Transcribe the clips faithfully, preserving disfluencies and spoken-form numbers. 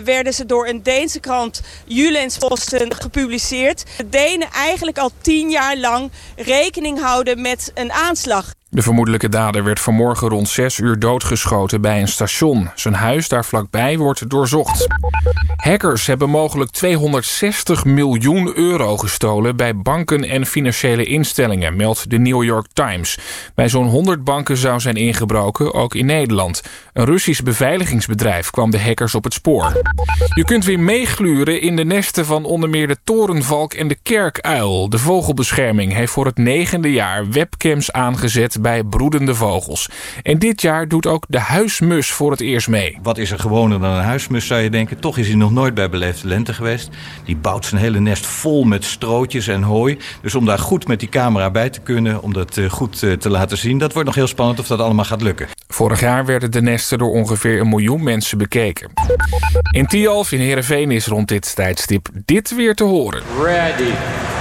werden ze door een Deense krant Jyllands-Posten gepubliceerd. De Denen eigenlijk al tien jaar lang rekening houden met een aanslag. De vermoedelijke dader werd vanmorgen rond zes uur doodgeschoten bij een station. Zijn huis daar vlakbij wordt doorzocht. Hackers hebben mogelijk tweehonderdzestig miljoen euro gestolen bij banken en financiële instellingen, meldt de New York Times. Bij zo'n honderd banken zou zijn ingebroken, ook in Nederland. Een Russisch beveiligingsbedrijf kwam de hackers op het spoor. Je kunt weer meegluren in de nesten van onder meer de torenvalk en de kerkuil. De vogelbescherming heeft voor het negende jaar webcams aangezet bij broedende vogels. En dit jaar doet ook de huismus voor het eerst mee. Wat is er gewoner dan een huismus, zou je denken. Toch is hij nog nooit bij Beleefde Lente geweest. Die bouwt zijn hele nest vol met strootjes en hooi. Dus om daar goed met die camera bij te kunnen, om dat goed te laten zien, dat wordt nog heel spannend of dat allemaal gaat lukken. Vorig jaar werden de nesten door ongeveer een miljoen mensen bekeken. In Tialf in Heerenveen is rond dit tijdstip dit weer te horen. Ready.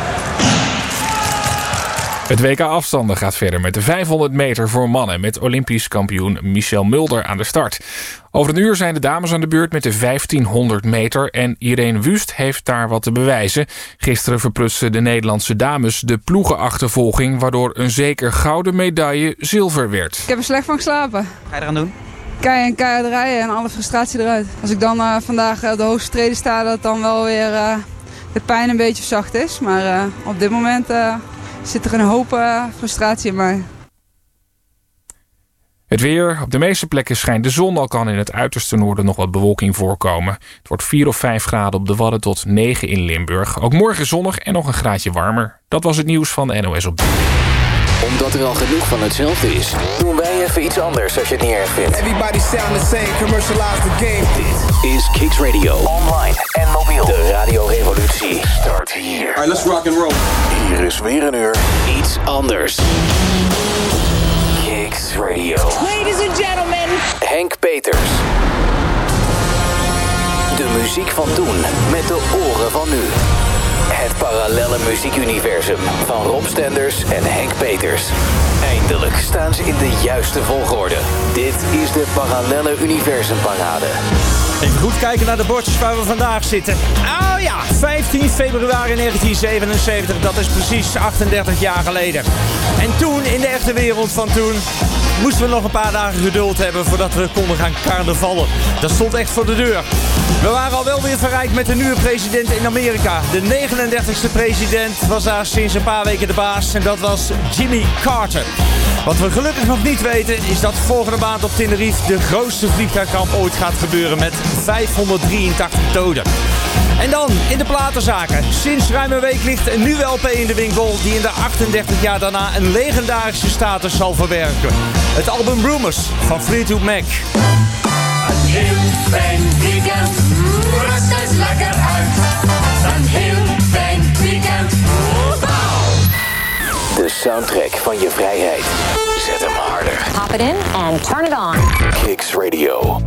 Het W K afstanden gaat verder met de vijfhonderd meter voor mannen, met Olympisch kampioen Michel Mulder aan de start. Over een uur zijn de dames aan de beurt met de vijftienhonderd meter en Irene Wust heeft daar wat te bewijzen. Gisteren verprutsten de Nederlandse dames de ploegenachtervolging, waardoor een zeker gouden medaille zilver werd. Ik heb er slecht van geslapen. Ga je eraan doen? Keihard en keihard rijden en alle frustratie eruit. Als ik dan uh, vandaag uh, de hoogste treden sta, dat dan wel weer uh, de pijn een beetje zacht is. Maar uh, op dit moment uh, zit er een hoop uh, frustratie in mij. Het weer. Op de meeste plekken schijnt de zon, al kan in het uiterste noorden nog wat bewolking voorkomen. Het wordt vier of vijf graden op de Wadden tot negen in Limburg. Ook morgen zonnig en nog een graadje warmer. Dat was het nieuws van N O S op. Omdat er al genoeg van hetzelfde is, doen wij even iets anders als je het niet erg vindt. Everybody sound the same, commercialize the game. Dit is Kicks Radio. Online en mobiel. De radiorevolutie start hier. Alright, let's rock and roll. Hier is weer een uur iets anders. Kicks Radio. Ladies and gentlemen. Henk Peters. De muziek van toen met de oren van nu. Het parallelle muziekuniversum van Rob Stenders en Henk Peters. Eindelijk staan ze in de juiste volgorde. Dit is de Parallelle Universumparade. Even goed kijken naar de bordjes waar we vandaag zitten. Oh ja, vijftien februari negentien zevenenzeventig, dat is precies achtendertig jaar geleden. En toen, in de echte wereld van toen, moesten we nog een paar dagen geduld hebben voordat we konden gaan carnavallen. Dat stond echt voor de deur. We waren al wel weer verrijkt met de nieuwe president in Amerika. De negenendertigste president was daar sinds een paar weken de baas en dat was Jimmy Carter. Wat we gelukkig nog niet weten is dat volgende maand op Tenerife de grootste vliegtuigramp ooit gaat gebeuren met vijfhonderddrieëntachtig doden. En dan in de platenzaken. Sinds ruim een week ligt een nieuwe L P in de winkel die in de achtendertig jaar daarna een legendarische status zal verwerken. Het album Rumors van Fleetwood Mac. Een heel fijn weekend, rust eens lekker uit. Een heel fijn weekend, de soundtrack van je vrijheid. Zet hem harder. Pop it in and turn it on. Kicks Radio.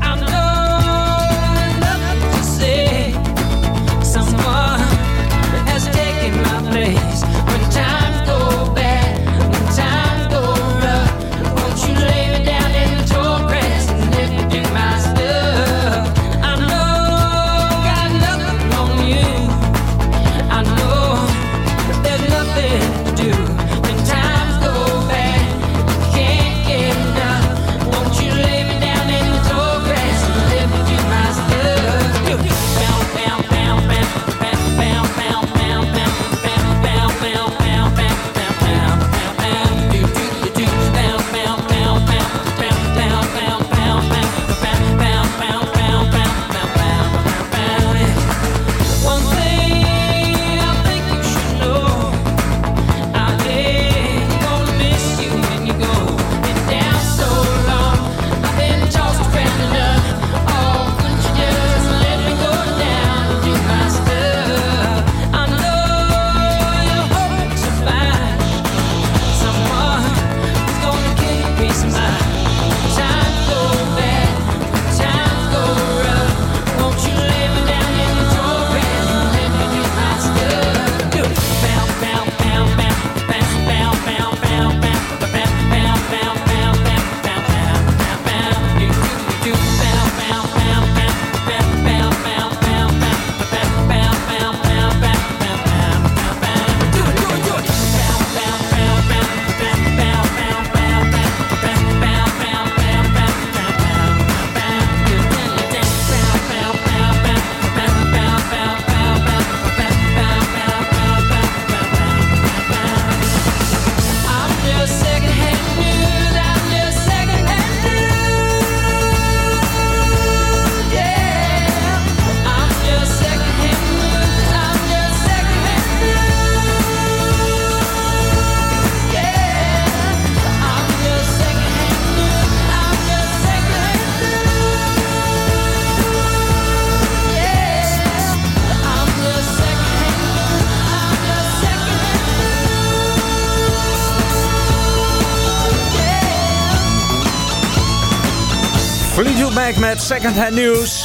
Frank met Second Hand News.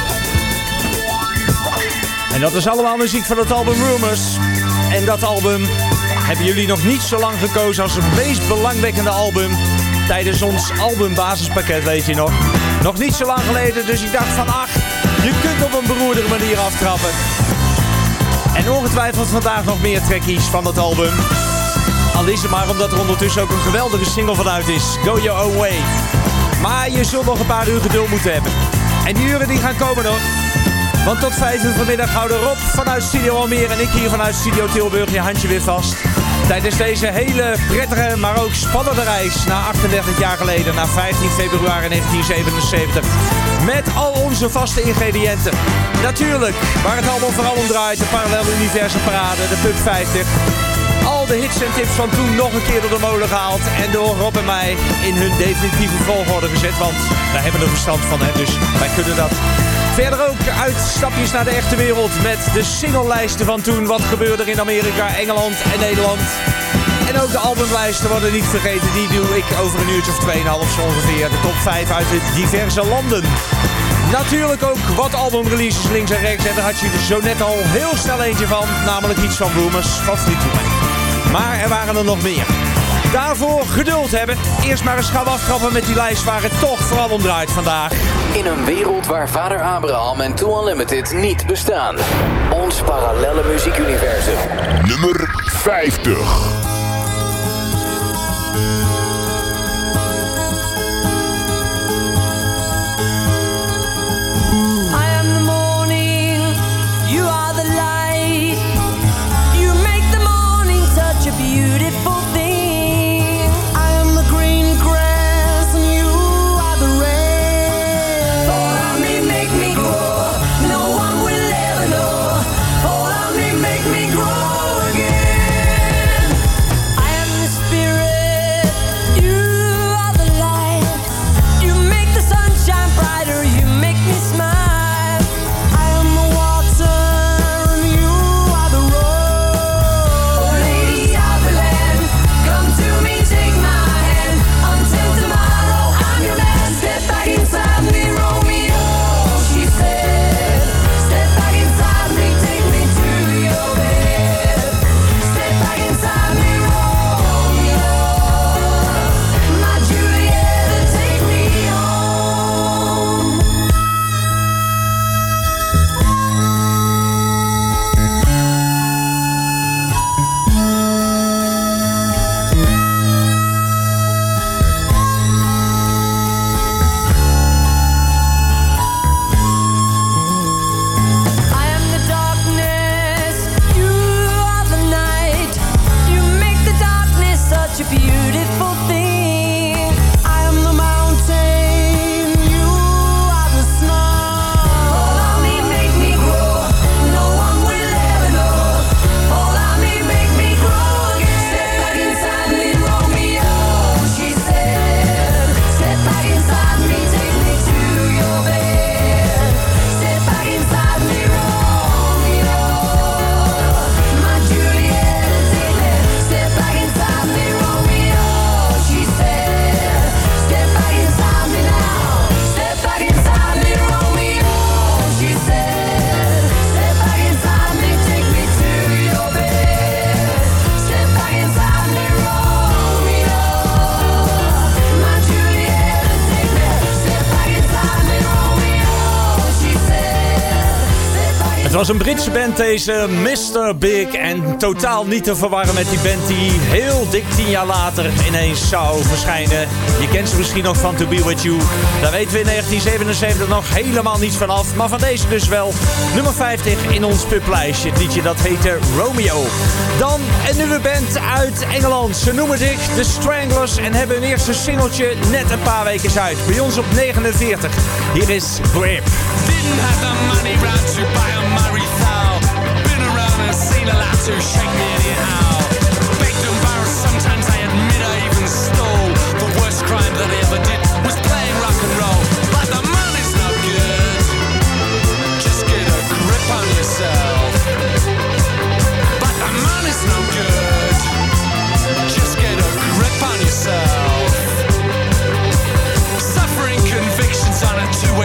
En dat is allemaal muziek van het album Rumors. En dat album hebben jullie nog niet zo lang gekozen als het meest belangwekkende album tijdens ons albumbasispakket, weet je nog. Nog niet zo lang geleden, dus ik dacht van ach, je kunt op een beroerdere manier aftrappen. En ongetwijfeld vandaag nog meer trackies van dat album. Al is het maar omdat er ondertussen ook een geweldige single van uit is. Go Your Own Way. Maar je zult nog een paar uur geduld moeten hebben. En die uren die gaan komen nog. Want tot vijf uur vanmiddag houden Rob vanuit Studio Almere en ik hier vanuit Studio Tilburg je handje weer vast. Tijdens deze hele prettige, maar ook spannende reis naar achtendertig jaar geleden, naar vijftien februari negentien zevenenzeventig. Met al onze vaste ingrediënten. Natuurlijk, waar het allemaal vooral om draait, de Parallel Universum Parade, de Pub vijftig. Al de hits en tips van toen nog een keer door de molen gehaald en door Rob en mij in hun definitieve volgorde gezet. Want wij hebben er verstand van, hè, dus wij kunnen dat. Verder ook uitstapjes naar de echte wereld met de singlelijsten van toen. Wat gebeurde er in Amerika, Engeland en Nederland. En ook de albumlijsten worden niet vergeten. Die doe ik over een uurtje of tweeënhalf zo ongeveer. De top vijf uit de diverse landen. Natuurlijk ook wat albumreleases links en rechts. En daar had je er zo net al heel snel eentje van. Namelijk iets van Rumors van Fleetwood Mac. Maar er waren er nog meer. Daarvoor geduld hebben. Eerst maar eens gaan we aftrappen met die lijst waar het toch vooral om draait vandaag. In een wereld waar Vader Abraham en Too Unlimited niet bestaan. Ons parallelle muziekuniversum. Nummer vijftig. Het was een Britse band deze, mister Big. En totaal niet te verwarren met die band die heel dik tien jaar later ineens zou verschijnen. Je kent ze misschien nog van To Be With You. Daar weten we in negentien zevenenzeventig nog helemaal niets van af. Maar van deze dus wel. Nummer vijftig in ons publijstje. Het liedje dat heette Romeo. Dan een nieuwe band uit Engeland. Ze noemen zich The Stranglers en hebben hun eerste singeltje net een paar weken uit. Bij ons op negenenveertig. Hier is Grip. Didn't have the money round to buy a Murray Thal. Been around and seen a lot to shake me anyhow. Baked and barrels, sometimes I admit I even stole. The worst crime that I ever did was playing rock and roll. But the money's no good. Just get a grip on yourself. But the money's no good. Just get a grip on yourself. Suffering convictions on a two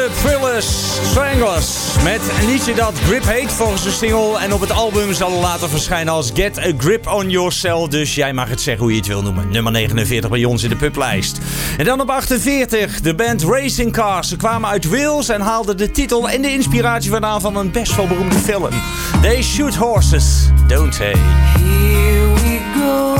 Thrillers Stranglers. Met een liedje dat Grip heet volgens de single. En op het album zal later verschijnen als Get a Grip on Yourself. Dus jij mag het zeggen hoe je het wil noemen. Nummer negenenveertig bij ons in de publijst. En dan op achtenveertig, de band Racing Cars. Ze kwamen uit Wales en haalden de titel en de inspiratie vandaan van een best wel beroemde film. They Shoot Horses, Don't They? Here we go.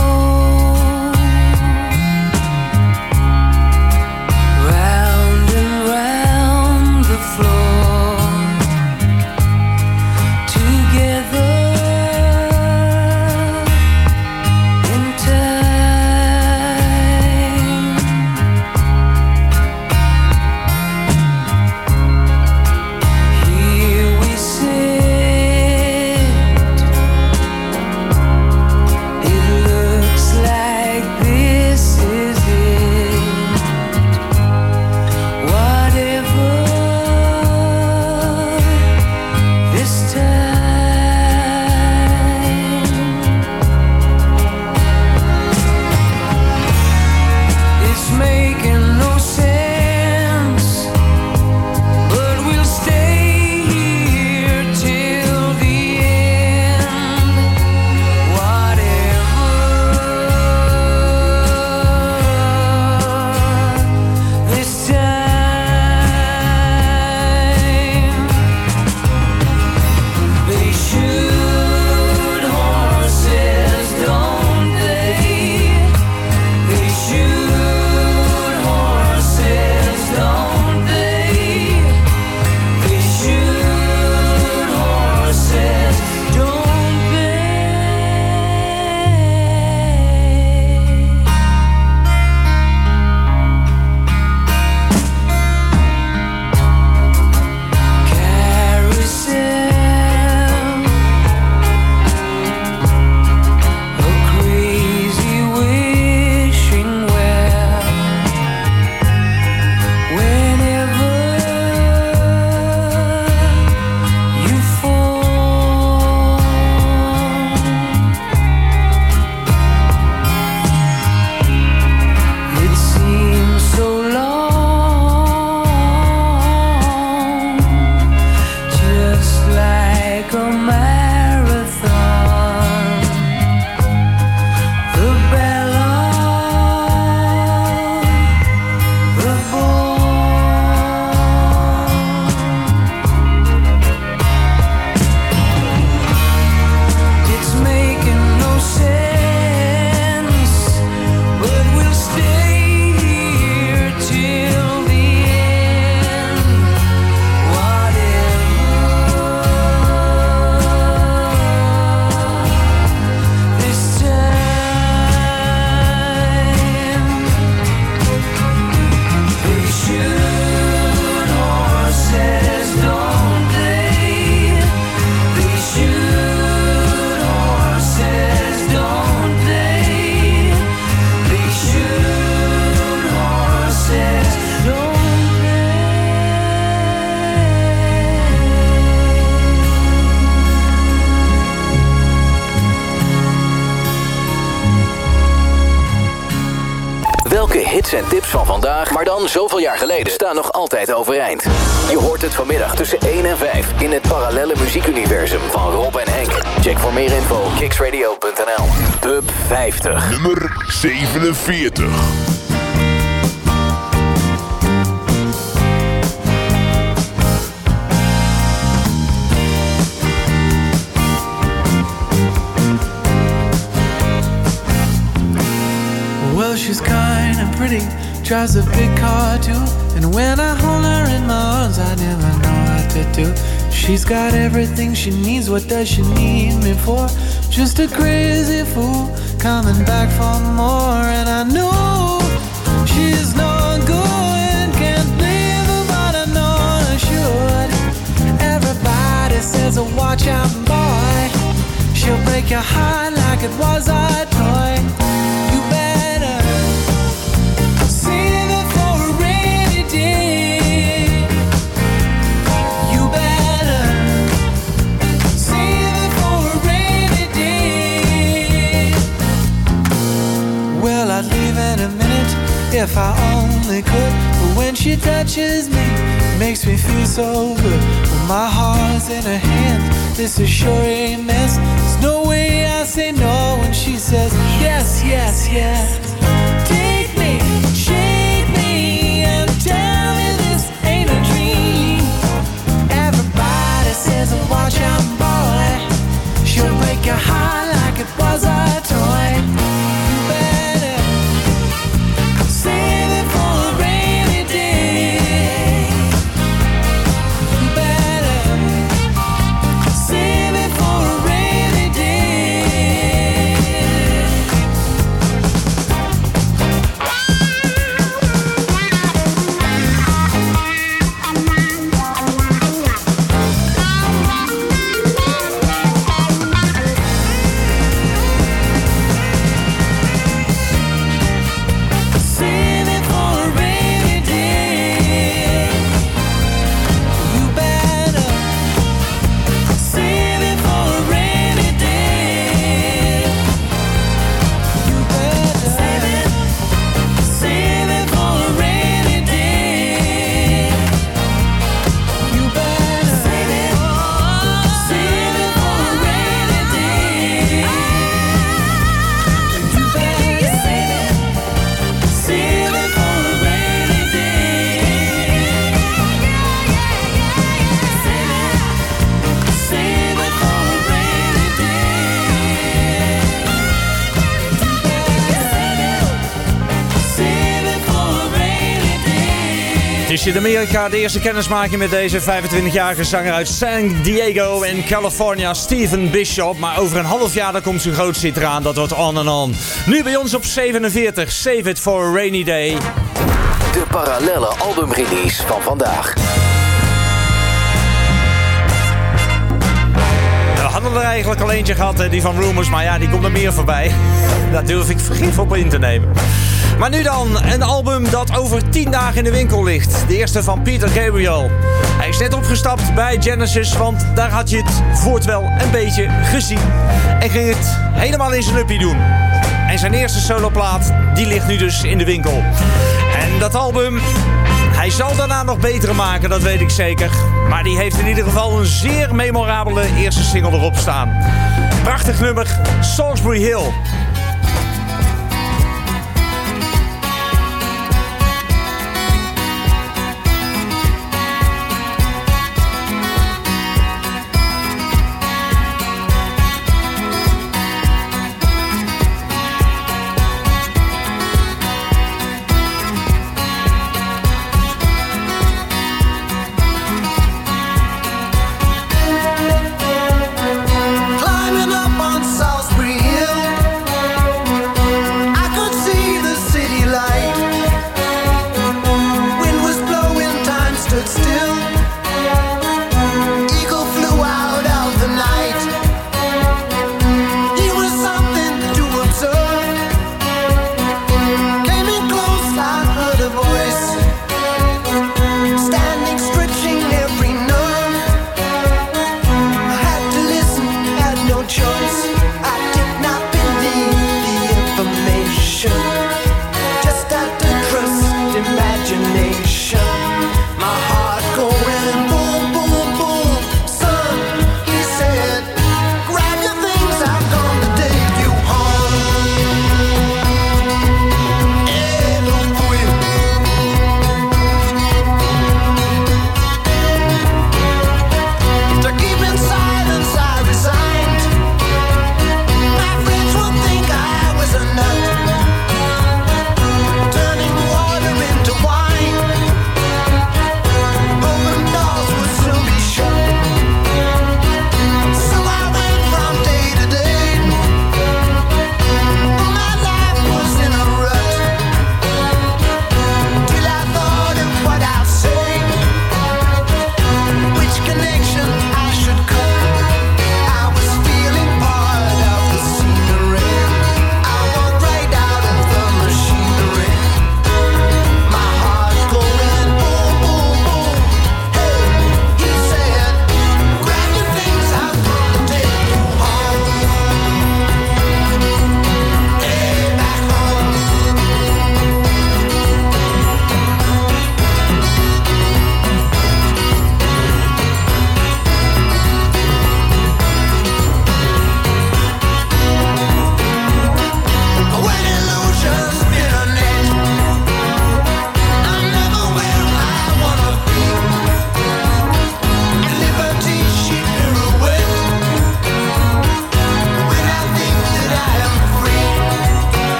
Hits en tips van vandaag, maar dan zoveel jaar geleden, staan nog altijd overeind. Je hoort het vanmiddag tussen één en vijf in het parallelle muziekuniversum van Rob en Henk. Check voor meer info kicks radio punt n l. Pub vijftig. Nummer zevenenveertig. Well, she's kind and pretty, drives a big car too. And when I hold her in my arms, I never know what to do. She's got everything she needs, what does she need me for? Just a crazy fool, coming back for more. And I know she's no good, can't blame her, but I know I should. Everybody says, oh, watch out, boy, she'll break your heart like it was a toy. You better save it for a rainy day. You better save it for a rainy day. Well, I'd leave in a minute if I only could, but But when she touches me, makes me feel so good. When my heart's in her hands, this is sure a mess. There's no way I say no when she says yes, yes, yes. Take me, shake me, and tell me this ain't a dream. Everybody says, watch out, boy, she'll break your heart like it was a toy. You better save it for a rainy day. You better save it for a rainy day. Save it for a rainy day. You better save it for a rainy day. You better save it, save it for a rainy day. You better save it, save it for a rainy day. You better save it, save it for a rainy day. Save it, save it for a rainy day. Save it for a rainy day. Het is in Amerika de eerste kennismaking met deze vijfentwintigjarige zanger uit San Diego in California, Stephen Bishop. Maar over een half jaar dan komt zijn grootste hit eraan, dat wordt On and On. Nu bij ons op zevenenveertig, Save It for a Rainy Day. De parallelle albumrelease van vandaag. We hadden er eigenlijk al eentje gehad, hè, die van Rumors, maar ja, die komt er meer voorbij. Daar durf ik vergif op in te nemen. Maar nu dan, een album dat over tien dagen in de winkel ligt. De eerste van Peter Gabriel. Hij is net opgestapt bij Genesis, want daar had je het voort wel een beetje gezien. En ging het helemaal in zijn uppie doen. En zijn eerste soloplaat, die ligt nu dus in de winkel. En dat album, hij zal daarna nog betere maken, dat weet ik zeker. Maar die heeft in ieder geval een zeer memorabele eerste single erop staan. Prachtig nummer, Salisbury Hill. Climbing up on Salisbury Hill,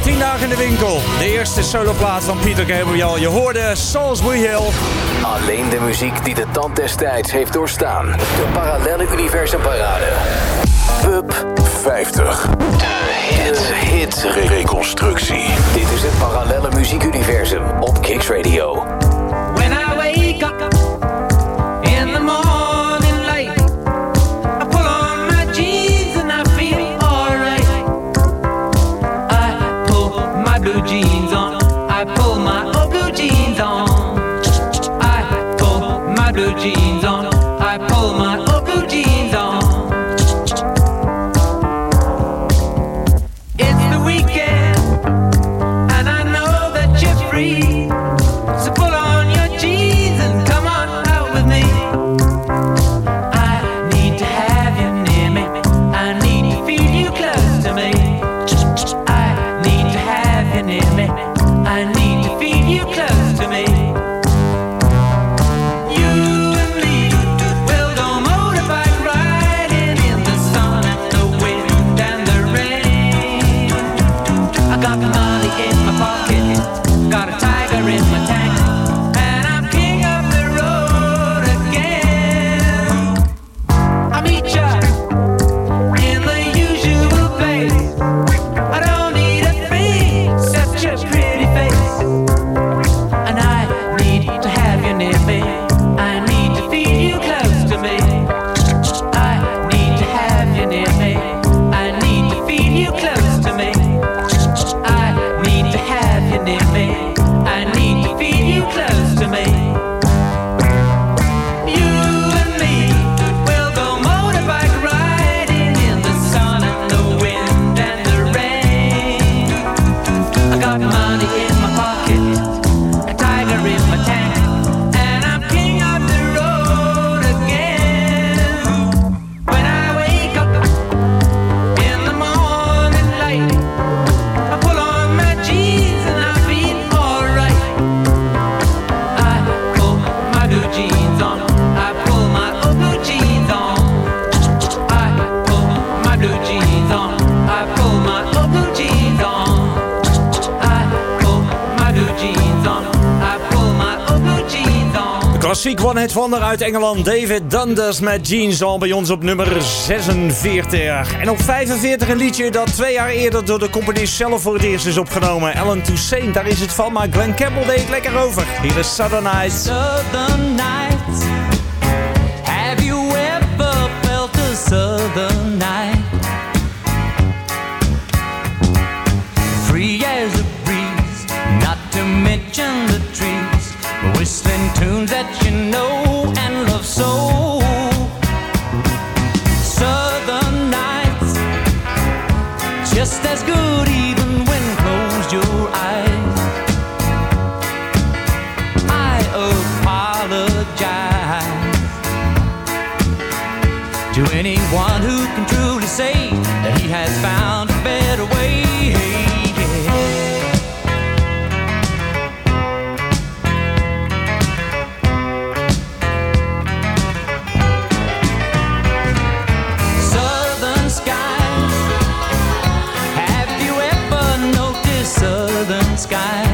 tien dagen in de winkel. De eerste soloplaat van Peter Gabriel. Je hoorde Salisbury Hill. Alleen de muziek die de tand des tijds heeft doorstaan. De Parallelle Universum Parade. Up vijftig. De hit, hit reconstructie. Dit is het Parallelle Muziekuniversum op Kicks Radio. When I wake up in the morning light, I pull on my jeans and I feel alright. I pull my blue jeans on, I pull my old blue jeans on. I pull my blue jeans on, I pull my old blue jeans on. It's the weekend and I know that you're free. So pull on your jeans and come on out with me. I need to have you near me. I need to feel you close to me. I need to have you near me. I need to feel you close to me. You and me will go motorbike riding in the sun and the wind and the rain. I got money in my pocket, got a tiger in my tank. Klassiek one-hit wonder uit Engeland. David Dundas met Jeans On bij ons op nummer zesenveertig. En op vijfenveertig een liedje dat twee jaar eerder door de componist zelf voor het eerst is opgenomen. Alan Toussaint, daar is het van, maar Glenn Campbell deed het lekker over. Hier is Southern Nights. Southern Nights. Have you ever felt a southern night? Free as a breeze, not to mention the trees. Whistling tunes that you know and love so. Southern nights, just as good even when closed your eyes. I apologize to anyone who can truly say that he has found a better way. Southern sky,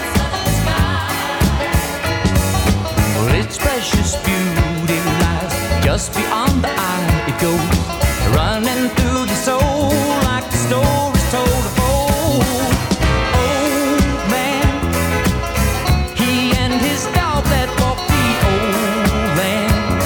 well, its precious beauty lies just beyond the eye. It goes running through the soul like the stories told of old. Old man, he and his dog that walked the old land.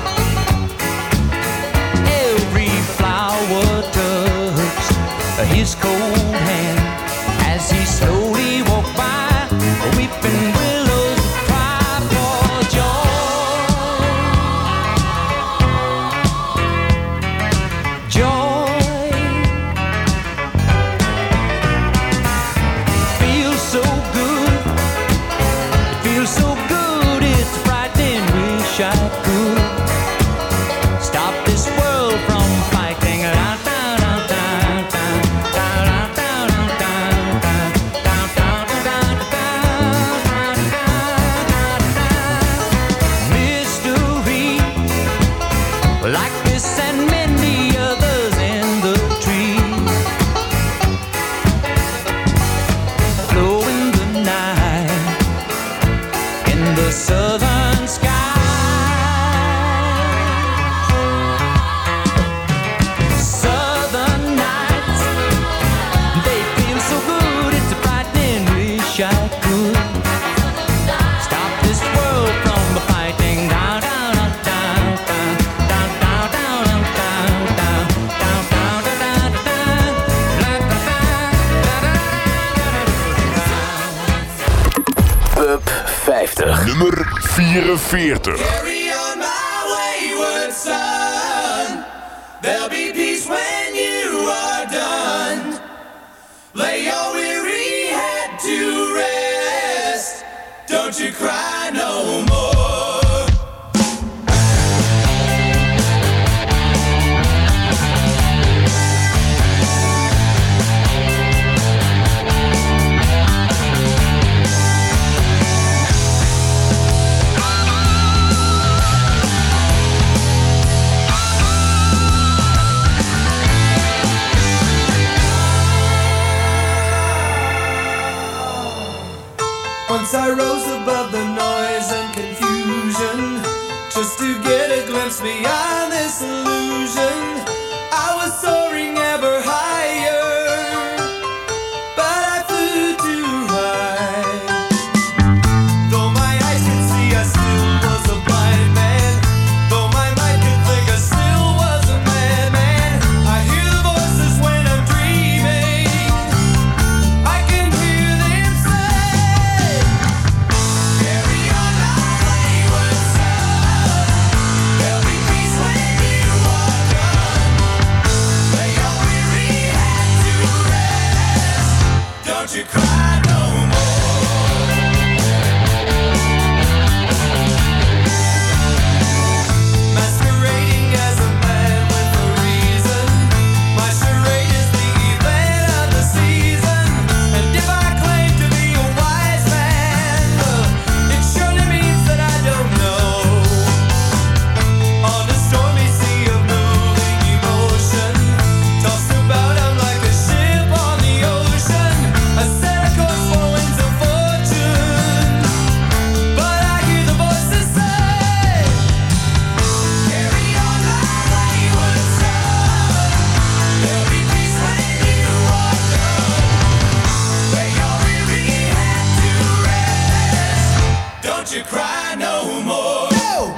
Every flower touched his cold hand as he slowly walked by, weeping willows cry for joy. Joy feels so good, it feels so good, it's frightening, wish I could stop this world from fighting. vijftig. Nummer vierenveertig. Carry on my wayward son. There'll be peace when you are done. Lay your weary head to rest. Don't you cry no more. Once I rose above the noise and confusion, just to get a glimpse beyond this illusion. I was soaring ever higher, but I flew too high. Though my eyes could see, I still was a blind man. Though my mind could think, I still was a madman. I hear the voices when I'm dreaming. I can hear them say, carry on my wayward son. There'll be peace when you are done. Lay your weary head to rest. Don't you cry no more. Masquerading as a man with a reason. My charade is the event of the season. And if I claim to be a wise man, it surely means that I don't know. On a stormy sea of moving emotion, tossed about I'm like a ship on the ocean. I set a course for winds of fortune, but I hear the voices say, carry on my wayward son. There'll be peace when you are done. Lay your weary head to rest. Don't you cry no more. No!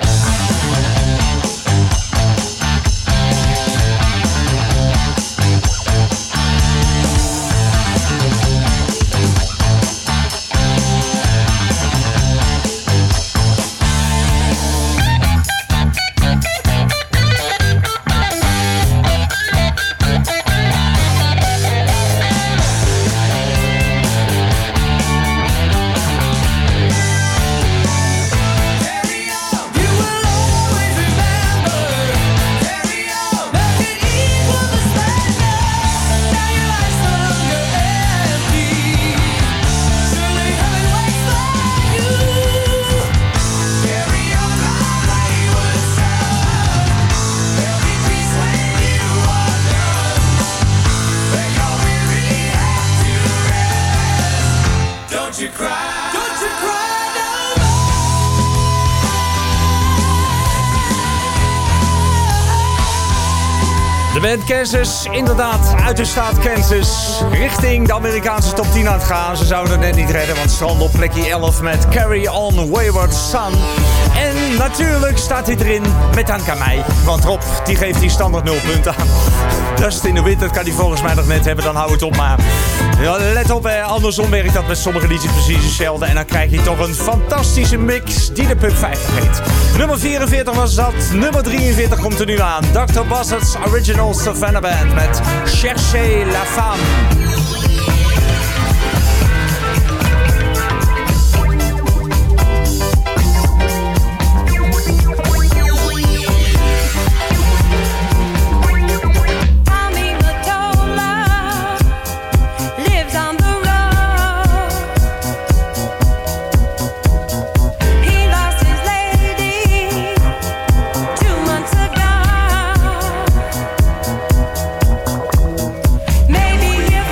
You will always remember. Carry on, make it equal the splendor. Now your life's no longer empty. Surely heaven waits for you. Carry on my wayward son. There'll be peace when you are done. Lay your weary head to rest. Don't you cry. Don't you cry no more. De band Kansas, inderdaad, uit de staat Kansas. Richting de Amerikaanse top tien aan het gaan. Ze zouden het net niet redden, want stranden op plekje elf met Carry On Wayward Son. En natuurlijk staat hij erin met dank aan mij. Want Rob, die geeft die standaard nul punten aan. Dust in the Wind, dat kan hij volgens mij nog net hebben, dan hou het op maar. Ja, let op, hè. Andersom werkt dat met sommige liedjes precies hetzelfde. En dan krijg je toch een fantastische mix die de Pub vijftig heet. Nummer vierenveertig was dat, nummer drieënveertig komt er nu aan. doctor Buzzard's Original Savannah Band met Cherchez la Femme. Tommy Mottola lives on the road. He lost his lady two months ago. Maybe if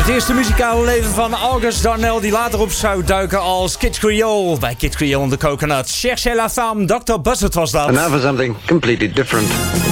Het eerste muzikale leven van August Darnell, die later op zou duiken als Kid Creole bij Kid Creole and the Coconuts. Cherchez la femme, doctor Buzzard was dat. And now for something completely different.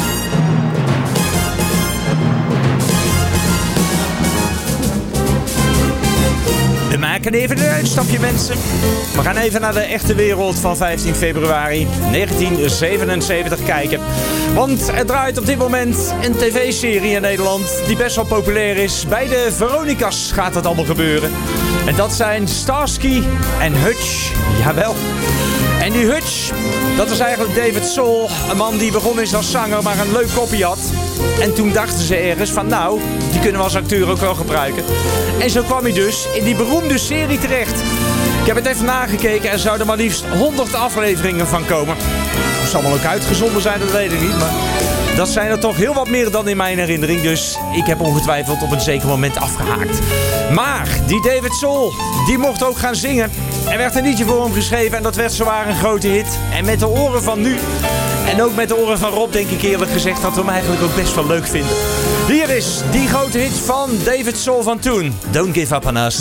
We maken even een uitstapje, mensen. We gaan even naar de echte wereld van vijftien februari negentien zevenenzeventig kijken. Want er draait op dit moment een tv-serie in Nederland die best wel populair is. Bij de Veronica's gaat dat allemaal gebeuren. En dat zijn Starsky en Hutch. Jawel. En die Hutch, dat was eigenlijk David Soul. Een man die begon is als zanger, maar een leuk kopje had. En toen dachten ze ergens van, nou, die kunnen we als acteur ook wel gebruiken. En zo kwam hij dus in die beroemde serie terecht. Ik heb het even nagekeken, er zouden maar liefst honderd afleveringen van komen. Of ze allemaal ook uitgezonden zijn, dat weet ik niet. Maar dat zijn er toch heel wat meer dan in mijn herinnering. Dus ik heb ongetwijfeld op een zeker moment afgehaakt. Maar die David Soul, die mocht ook gaan zingen. Er werd een liedje voor hem geschreven en dat werd zowaar een grote hit. En met de oren van nu, en ook met de oren van Rob, denk ik eerlijk gezegd dat we hem eigenlijk ook best wel leuk vinden. Hier is die grote hit van David Soul van toen. Don't Give Up On Us.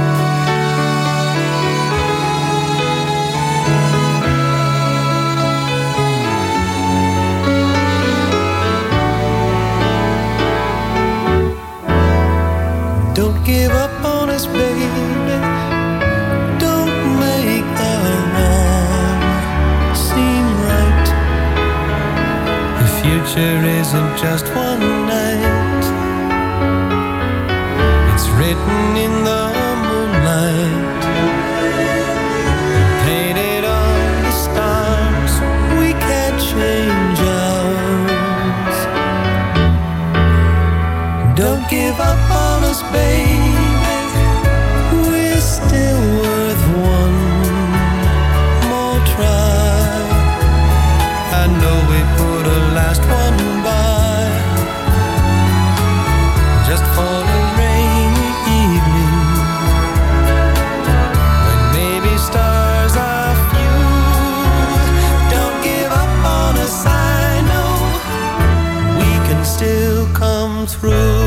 Don't give up on us, baby. Don't make the wrong seem right. The future isn't just one night. It's written in the moonlight, painted on the stars. We can't change ours. Don't give up on us, baby. We're still worth one more try. I know we put a last one by, just for a rainy evening, when maybe stars are few. Don't give up on us, I know we can still come through.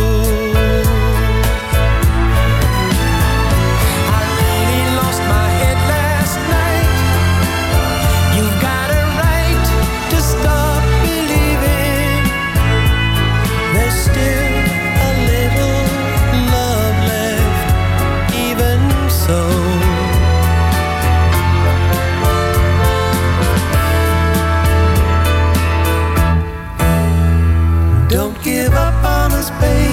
Don't give up on us, baby.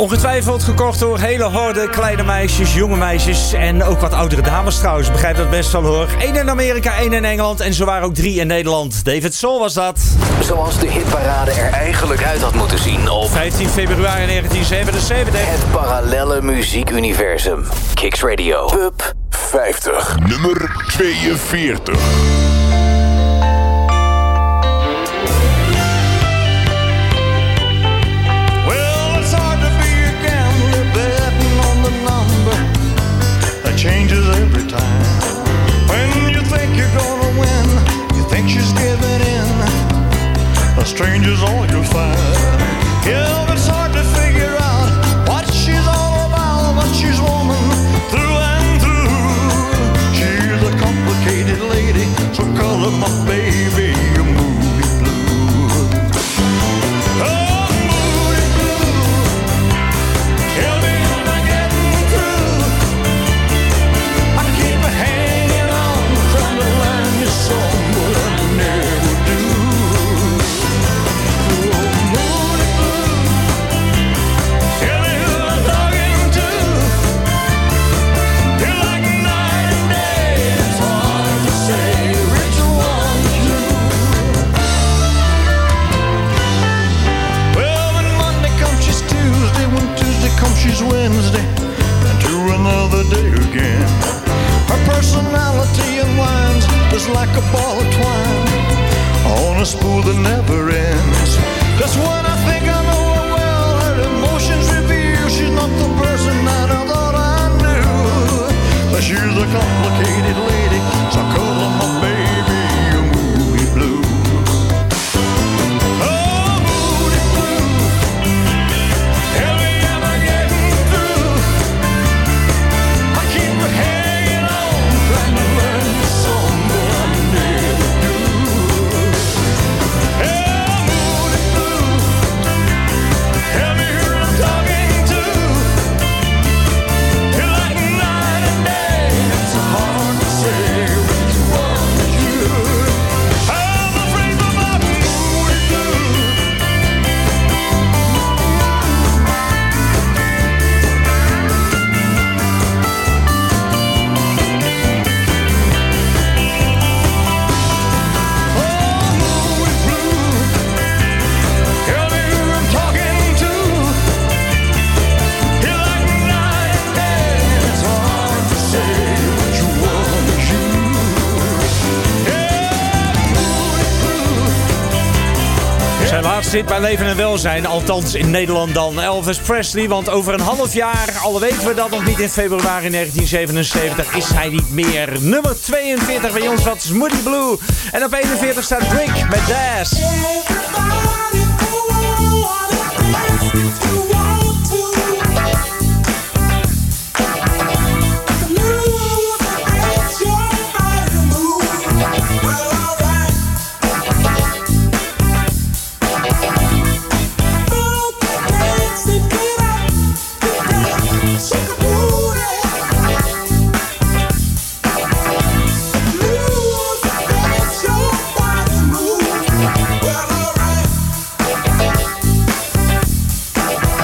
Ongetwijfeld gekocht door hele horde kleine meisjes, jonge meisjes en ook wat oudere dames trouwens. Begrijp dat best wel hoor. Eén in Amerika, één in Engeland en zo waren ook drie in Nederland. David Soul was dat. Zoals de hitparade er eigenlijk uit had moeten zien op vijftien februari negentien zevenenzeventig. Het parallelle muziekuniversum. Kicks Radio. Top vijftig. Nummer tweeënveertig. Changes every time. When you think you're gonna win, you think she's giving in. A stranger's all you'll find. Yeah, it's hard to figure out what she's all about, but she's woman through and through. She's a complicated lady, so call her my baby, a moody blue. Oh, moody blue. Tell me am I getting through? Hanging on, trying to learn this song, but I never do. Oh, moody blue, tell me who I'm talking to. You're like night and day, it's hard to say which one's you. Well, when Monday comes, she's Tuesday. When Tuesday comes, she's Wednesday. And to another day again. Her personality unwinds just like a ball of twine on a spool that never ends. Just when I think I know her well, her emotions reveal she's not the person that I thought I knew. But she's a complicated lady, so I call her my baby, a moody blue. Oh, moody blue, tell me am I getting through? I keep her hanging on, trying to learn the song, but I never do. Hey, moody blue, tell me who I'm talking to. You're like night and day, it's hard to say which one is you. I'm afraid of my moody blue. Tell me who I'm talking to. You're like night and day, it's hard to say which one is you. Zijn laatste hit bij Leven en Welzijn, althans in Nederland dan Elvis Presley. Want over een half jaar, al weten we dat nog niet in februari negentien zevenenzeventig, is hij niet meer. Nummer tweeënveertig bij ons, wat is Moody Blue. En op eenenveertig staat Brick met Daz. Well, alright.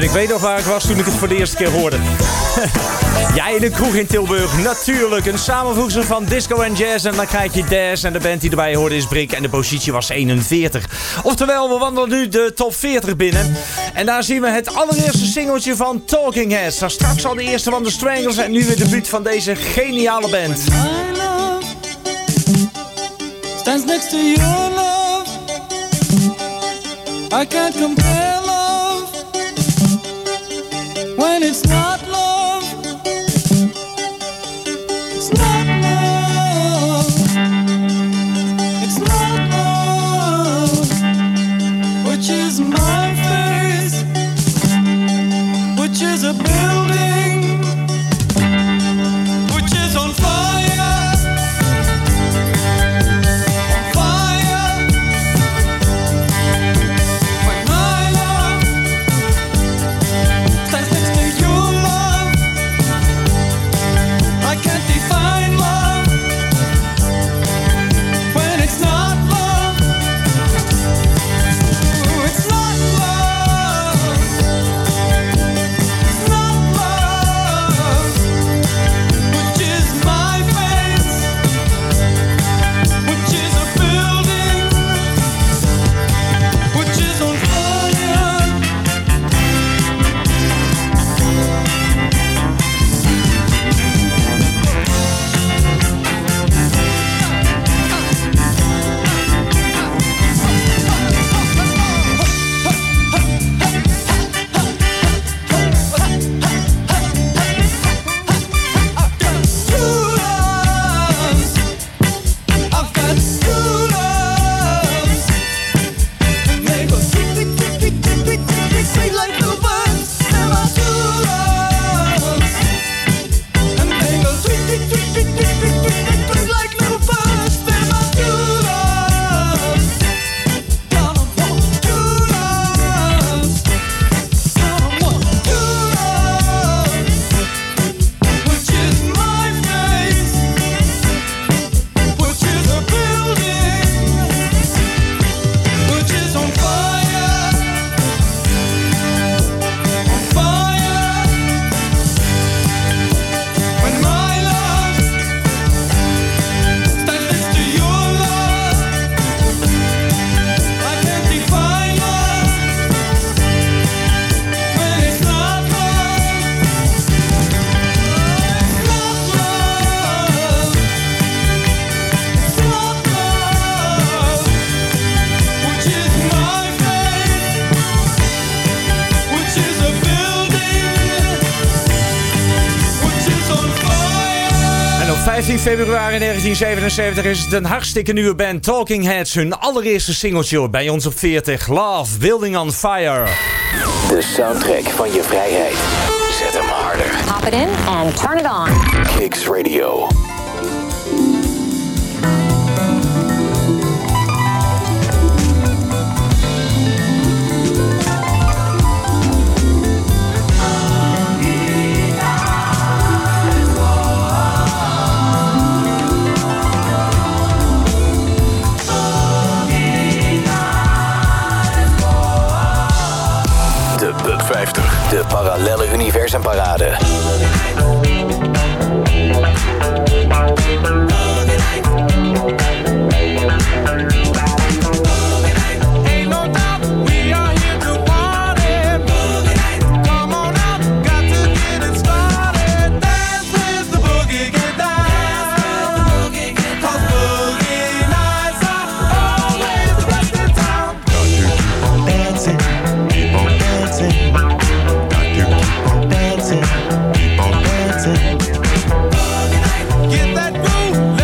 ik weet nog waar ik was toen ik het voor de eerste keer hoorde. Jij in een kroeg in Tilburg, natuurlijk. Een samenvoegsel van disco en jazz. En dan krijg je Daz en de band die erbij hoorde is Brick. En de positie was eenenveertig. Oftewel, we wandelen nu de top veertig binnen. En daar zien we het allereerste singeltje van Talking Heads. Daar straks al de eerste van de Stranglers. En nu weer de debuut van deze geniale band. My love stands next to your love. I can't compare love when it's not love. It's not love. It's not love. Which is my face, which is a building, which is on fire. On fire. When my love stands next to your love, I can't define love when it's not love. Ooh, it's not love. It's not love. Which is my face, which is a building, which is on fire. Two loves. I've got two loves. And they go tweet, tweet, tweet, tweet, tweet, tweet, tweet, tweet, tweet like little birds. They're my two loves. And they go tweet, tweet, tweet, tweet, tweet, tweet, tweet, tweet, tweet like little birds. They're my two loves. Gotta want two loves. Gotta want two loves. Which is my face, which is a building, which is on fire, on fire. When my love stands next to your love, I can't define love when it's not love. It's not love. It's not love. Which is my face, which is a building, which is on fire. En op vijftien februari negentien zevenenzeventig is het een hartstikke nieuwe band Talking Heads. Hun allereerste singeltje bij ons op veertig. Love, Building on Fire. De soundtrack van je vrijheid. Zet hem harder. Pop it in and turn it on. Kicks Radio. De Bug vijftig. De parallelle universumparade. Ain't no doubt we are here to party. Come on out, got to get it started. Dance with the boogie, get down. Cause boogie nights are always the best in town. Dancing, keep on dancing. Got to keep on dancing, keep on dancing. Get that groove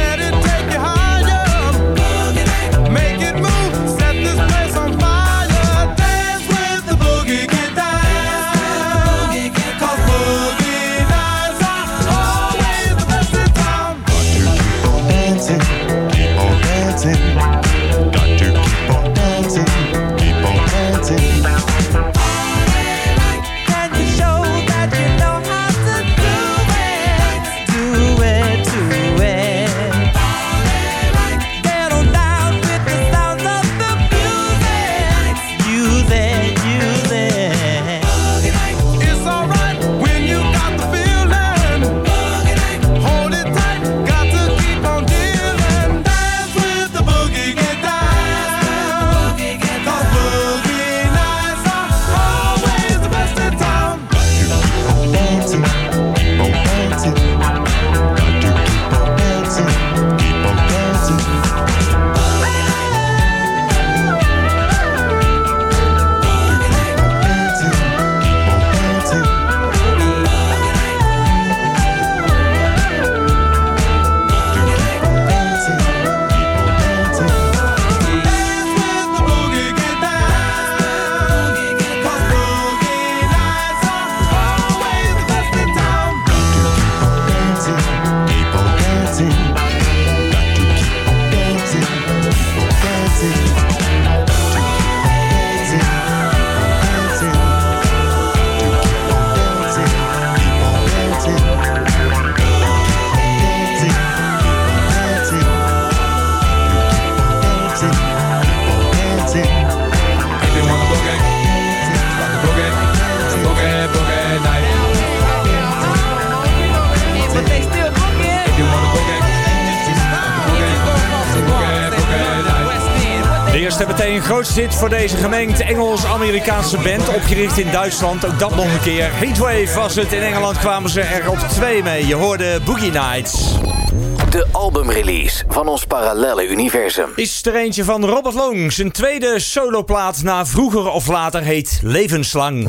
Zometeen een grootste hit voor deze gemengd Engels-Amerikaanse band. Opgericht in Duitsland, ook dat nog een keer. Heatwave was het. In Engeland kwamen ze er op twee mee. Je hoorde Boogie Nights. De albumrelease van ons parallelle universum. Is er eentje van Robert Long. Zijn tweede soloplaat na Vroeger of Later heet Levenslang.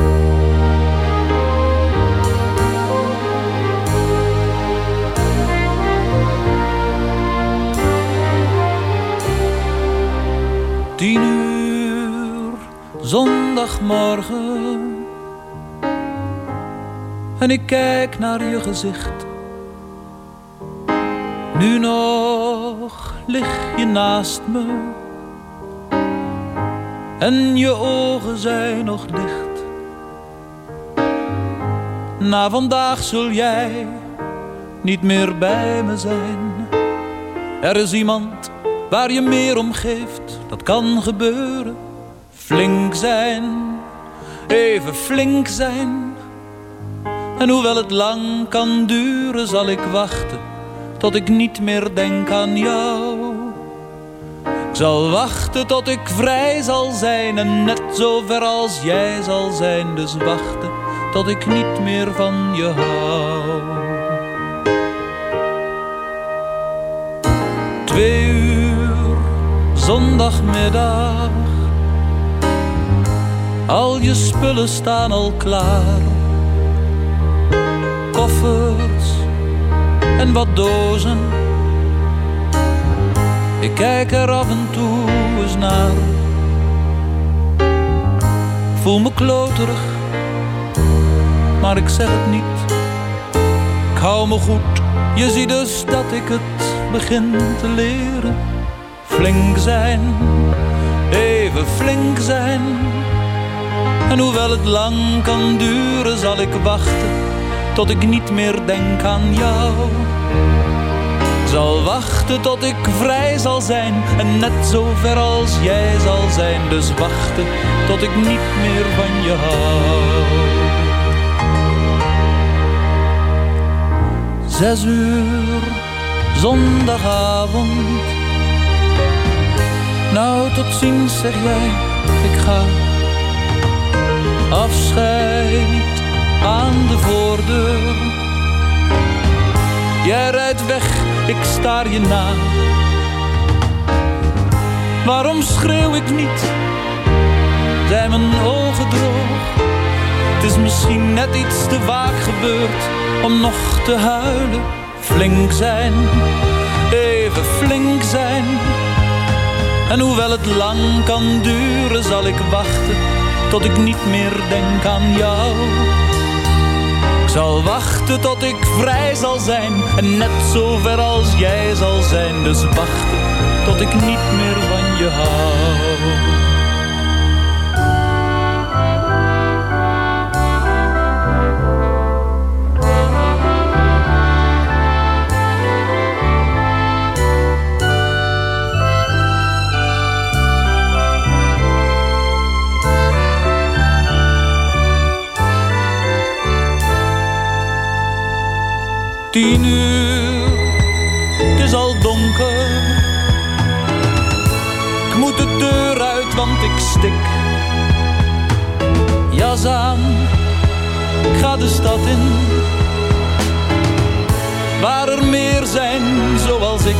Tien uur, zondagmorgen. En ik kijk naar je gezicht. Nu nog lig je naast me. En je ogen zijn nog dicht. Na vandaag zul jij niet meer bij me zijn. Er is iemand waar je meer om geeft, dat kan gebeuren. Flink zijn, even flink zijn. En hoewel het lang kan duren, zal ik wachten tot ik niet meer denk aan jou. Ik zal wachten tot ik vrij zal zijn en net zo ver als jij zal zijn. Dus wachten tot ik niet meer van je hou. Twee uur, zondagmiddag. Al je spullen staan al klaar. Koffers en wat dozen. Ik kijk er af en toe eens naar. Voel me kloterig, maar ik zeg het niet. Ik hou me goed, je ziet dus dat ik het begin te leren. Flink zijn, even flink zijn. En hoewel het lang kan duren, zal ik wachten tot ik niet meer denk aan jou. Ik zal wachten tot ik vrij zal zijn en net zo ver als jij zal zijn. Dus wachten tot ik niet meer van je hou. Zes uur, zondagavond. Nou, tot ziens, zeg jij, ik ga. Afscheid aan de voordeur. Jij rijdt weg, ik staar je na. Waarom schreeuw ik niet? Zijn mijn ogen droog? Het is misschien net iets te vaak gebeurd om nog te huilen. Flink zijn, even flink zijn. En hoewel het lang kan duren, zal ik wachten tot ik niet meer denk aan jou. Ik zal wachten tot ik vrij zal zijn en net zo ver als jij zal zijn. Dus wachten tot ik niet meer van je hou. Tien uur, het is al donker. Ik moet de deur uit, want ik stik. Jas aan, ik ga de stad in. Waar er meer zijn zoals ik.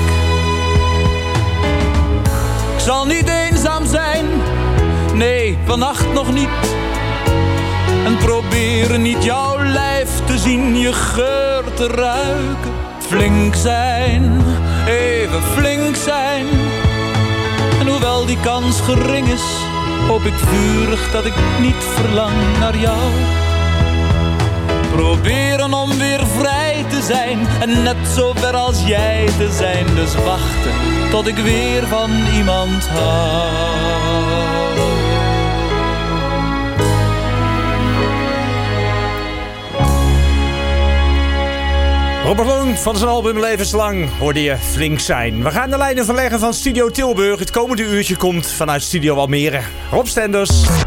Ik zal niet eenzaam zijn, nee, vannacht nog niet. En proberen niet jouw lijf te zien, je geur te ruiken. Flink zijn, even flink zijn. En hoewel die kans gering is, hoop ik vurig dat ik niet verlang naar jou. Proberen om weer vrij te zijn en net zo ver als jij te zijn. Dus wachten tot ik weer van iemand hou. Robert Long van zijn album Levenslang hoorde je Flink zijn. We gaan de lijnen verleggen van Studio Tilburg. Het komende uurtje komt vanuit Studio Almere. Rob Stenders.